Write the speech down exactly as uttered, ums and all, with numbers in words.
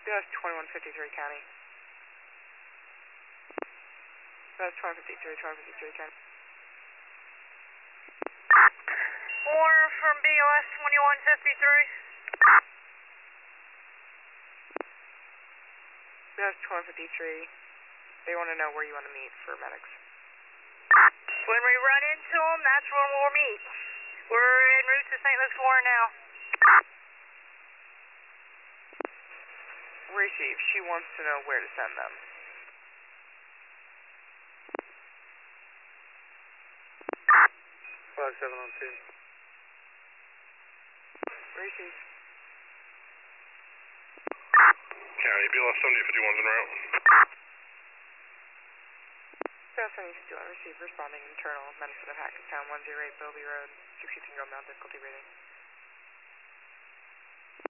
B L S twenty-one fifty-three County. B L S twenty fifty-three, twenty fifty-three County. Warner from B L S twenty-one fifty-three. B L S twenty fifty-three, they want to know where you want to meet for medics. When we run into them, that's when we'll meet. We're en route to Saint Luke's Warren now. Receive. She wants to know where to send them. five seven on two. Receive. County, B L S seventy fifty-one's en route. B L S seventy fifty-one, receive. Responding internal medicine of Hackettstown, one oh eight Bilby Road, sixty-three year old male, difficulty breathing.